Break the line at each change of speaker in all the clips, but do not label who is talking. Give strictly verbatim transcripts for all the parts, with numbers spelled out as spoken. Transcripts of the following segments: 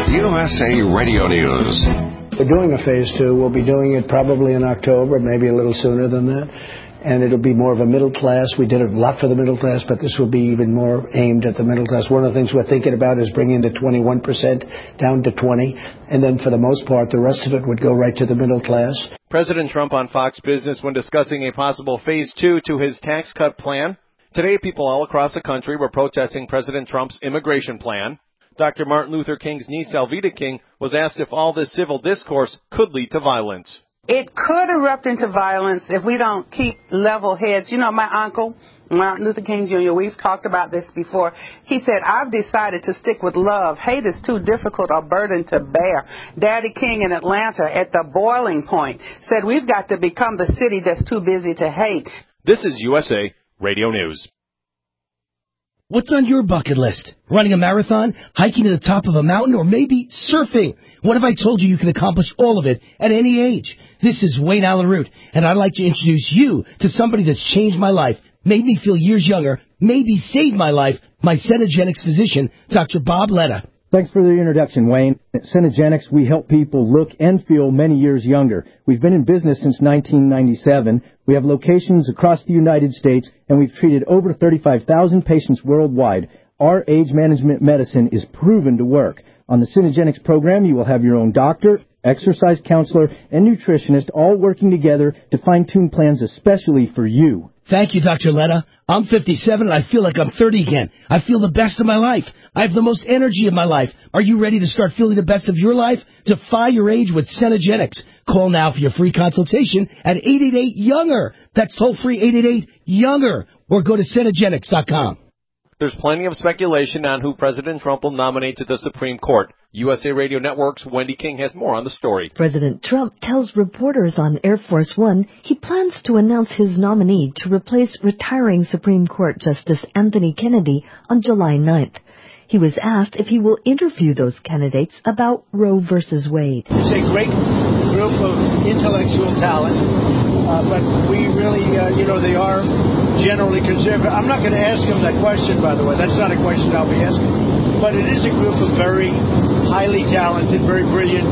U S A Radio News.
We're doing a phase two. We'll be doing it probably in October, maybe a little sooner than that. And it'll be more of a middle class. We did a lot for the middle class, but this will be even more aimed at the middle class. One of the things we're thinking about is bringing the twenty-one percent down to twenty. And then for the most part, the rest of it would go right to the middle class.
President Trump on Fox Business when discussing a possible phase two to his tax cut plan. Today, people all across the country were protesting President Trump's immigration plan. Doctor Martin Luther King's niece, Alveda King, was asked if all this civil discourse could lead to violence.
It could erupt into violence if we don't keep level heads. You know, my uncle, Martin Luther King Junior, we've talked about this before. He said, I've decided to stick with love. Hate is too difficult a burden to bear. Daddy King in Atlanta, at the boiling point, said we've got to become the city that's too busy to hate.
This is U S A Radio News.
What's on your bucket list? Running a marathon, hiking to the top of a mountain, or maybe surfing? What if I told you you can accomplish all of it at any age? This is Wayne Allen Root, and I'd like to introduce you to somebody that's changed my life, made me feel years younger, maybe saved my life, my Cenegenics physician, Doctor Bob Letta.
Thanks for the introduction, Wayne. At Cenegenics, we help people look and feel many years younger. We've been in business since nineteen ninety-seven. We have locations across the United States, and we've treated over thirty-five thousand patients worldwide. Our age management medicine is proven to work. On the Cenegenics program, you will have your own doctor, exercise counselor, and nutritionist all working together to fine-tune plans especially for you.
Thank you, Doctor Letta. I'm fifty-seven and I feel like I'm thirty again. I feel the best of my life. I have the most energy of my life. Are you ready to start feeling the best of your life? Defy your age with Cenegenics. Call now for your free consultation at eight eight eight, younger. That's toll-free eight eight eight, younger. Or go to Cenegenics dot com.
There's plenty of speculation on who President Trump will nominate to the Supreme Court. U S A Radio Network's Wendy King has more on the story.
President Trump tells reporters on Air Force One he plans to announce his nominee to replace retiring Supreme Court Justice Anthony Kennedy on July ninth. He was asked if he will interview those candidates about Roe versus Wade.
It's a great group of intellectual talent, uh, but we really, uh, you know, they are generally conservative. I'm not going to ask him that question, by the way. That's not a question I'll be asking. But it is a group of very highly talented, very brilliant,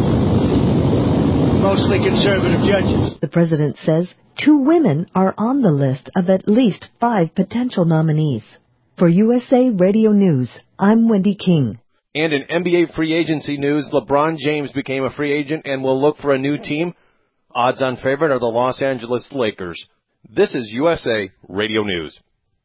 mostly conservative judges.
The president says two women are on the list of at least five potential nominees. For U S A Radio News, I'm Wendy King.
And in N B A free agency news, LeBron James became a free agent and will look for a new team. Odds-on favorite are the Los Angeles Lakers. This is U S A Radio News.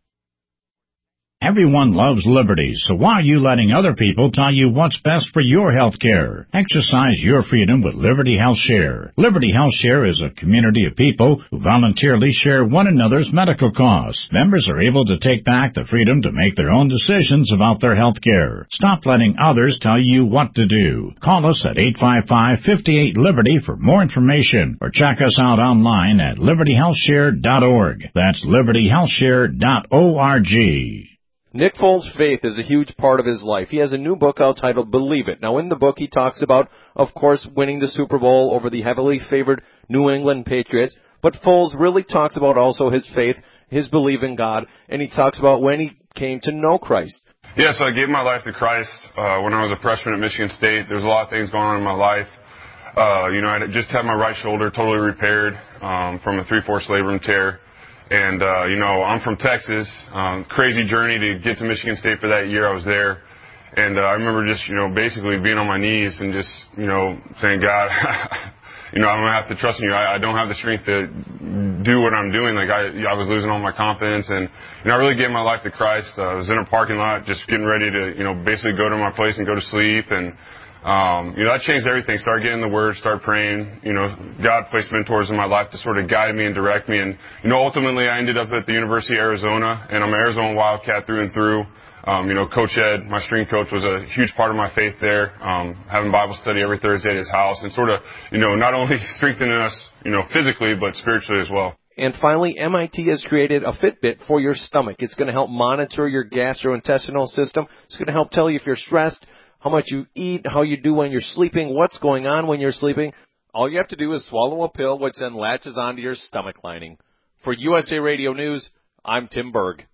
Everyone loves liberty, so why are you letting other people tell you what's best for your health care? Exercise your freedom with Liberty Health Share. Liberty Health Share is a community of people who voluntarily share one another's medical costs. Members are able to take back the freedom to make their own decisions about their health care. Stop letting others tell you what to do. Call us at eight five five, five eight, Liberty for more information, or check us out online at liberty health share dot org. That's liberty health share dot org.
Nick Foles' faith is a huge part of his life. He has a new book out titled Believe It. Now, in the book, he talks about, of course, winning the Super Bowl over the heavily favored New England Patriots. But Foles really talks about also his faith, his belief in God, and he talks about when he came to know Christ.
Yeah, so I gave my life to Christ uh, when I was a freshman at Michigan State. There was a lot of things going on in my life. Uh, you know, I just had my right shoulder totally repaired um, from a three fourths labrum tear. And, uh, you know, I'm from Texas. Um, crazy journey to get to Michigan State for that year I was there. And uh, I remember just, you know, basically being on my knees and just, you know, saying, God, you know, I'm going to have to trust in you. I, I don't have the strength to do what I'm doing. Like, I, I was losing all my confidence. And, you know, I really gave my life to Christ. Uh, I was in a parking lot just getting ready to, you know, basically go to my place and go to sleep. And, Um, you know, that changed everything. Started getting the Word, started praying. You know, God placed mentors in my life to sort of guide me and direct me. And, you know, ultimately I ended up at the University of Arizona, and I'm an Arizona Wildcat through and through. Um, you know, Coach Ed, my string coach, was a huge part of my faith there, um, having Bible study every Thursday at his house and sort of, you know, not only strengthening us, you know, physically, but spiritually as well.
And finally, M I T has created a Fitbit for your stomach. It's going to help monitor your gastrointestinal system. It's going to help tell you if you're stressed, how much you eat, how you do when you're sleeping, what's going on when you're sleeping. All you have to do is swallow a pill, which then latches onto your stomach lining. For U S A Radio News, I'm Tim Berg.